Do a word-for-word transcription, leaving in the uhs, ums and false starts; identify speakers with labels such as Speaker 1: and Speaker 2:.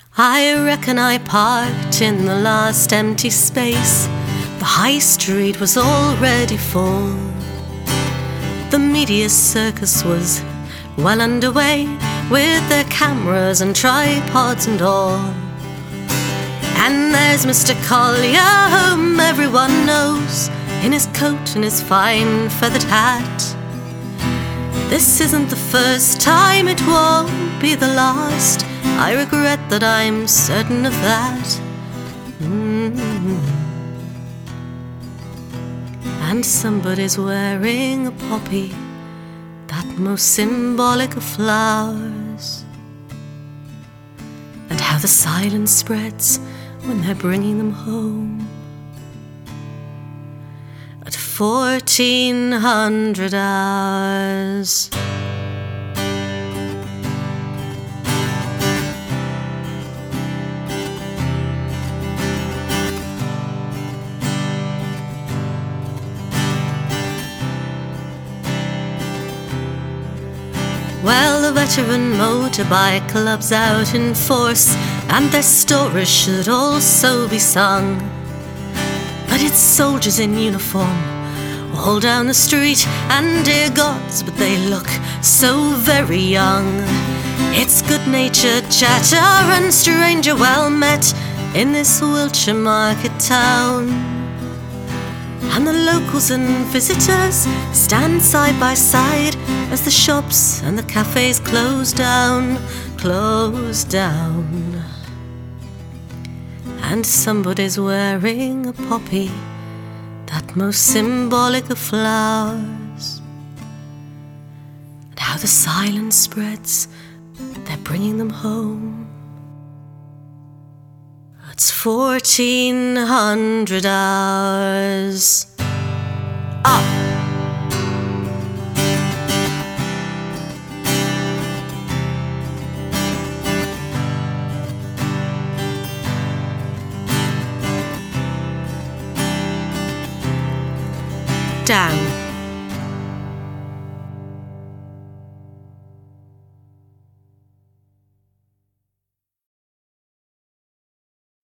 Speaker 1: I reckon I parked in the last empty space. The high street was already full. The media circus was well underway, with their cameras and tripods and all. And there's Mister Collier, whom everyone knows, in his coat and his fine feathered hat. This isn't the first time, it won't be the last. I regret that I'm certain of that. Mm-hmm. And somebody's wearing a poppy, that most symbolic of flowers. And how the silence spreads when they're bringing them home. At fourteen hundred hours. Well, the veteran motorbike club's out in force, and their stories should also be sung. But it's soldiers in uniform all down the street, and dear gods, but they look so very young. It's good-natured chatter and stranger well met in this Wiltshire market town. And the locals and visitors stand side by side as the shops and the cafes close down, close down. And somebody's wearing a poppy, that most symbolic of flowers. And how the silence spreads, they're bringing them home. It's fourteen hundred hours. Up. Down.